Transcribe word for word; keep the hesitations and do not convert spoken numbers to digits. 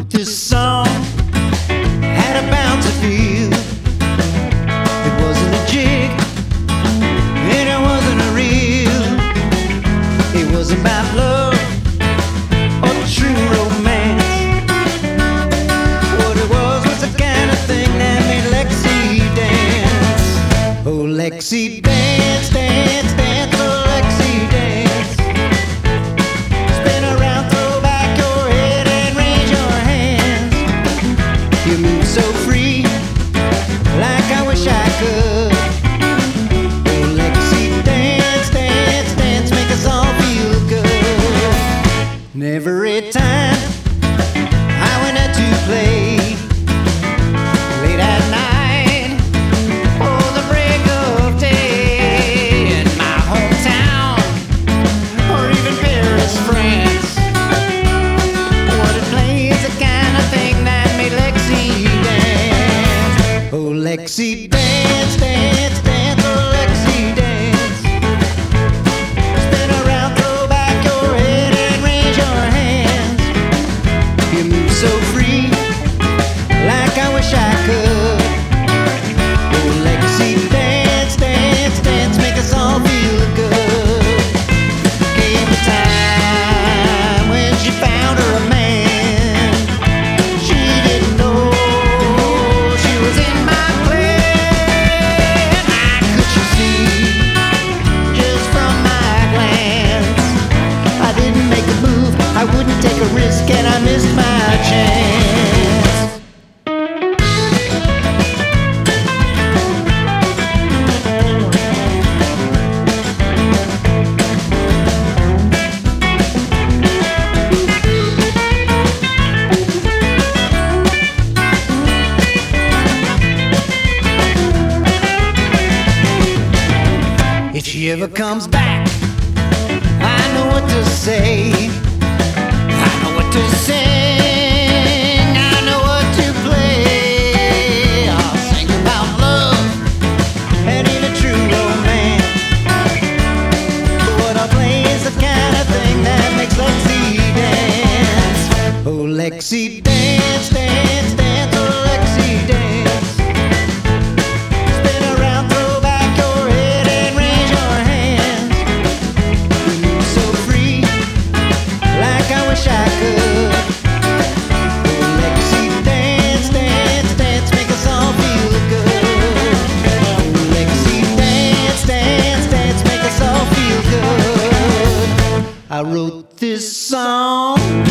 This song had a bounce to feel. It wasn't a jig, and it wasn't a reel. It was about love or true romance. What it was was the kind of thing that made Lexi dance. Oh, Lexi, dance, dance, dance, oh, Lexi, dance. Spin around, throw back your head and raise your hands. You move so free, like I wish I could. Oh, Lexi, dance, dance, dance, make us all feel good. And every time I went out to play, late at night, oh, the break of day, in my hometown, or even Paris, France, what it plays the kind of thing that made Lexi dance. Oh, Lexi, dance, dance, dance, oh, Lexi, dance. Spin around, throw back your head and raise your hands. You move so free, like I wish I could. Oh, Lexi, dance, dance, dance, make us all feel good. Came a time when she found her a man. She didn't know she was in my plan. I could you see, just from my glance, I didn't make a move, I wouldn't take a risk, and I missed my chance. If she ever comes back, I know what to say. I know what to sing. I know what to play. I'll sing about love and even true romance. What I'll play is the kind of thing that makes Lexi dance. Oh, Lexi, dance, dance, dance, oh, Lexi, dance. Spin around, throw back your head and raise your hands. You move so free, like I wish I could. Oh, Lexi, dance, dance, dance, make us all feel good. Oh, Lexi, dance, dance, dance, make us all feel good. I wrote this song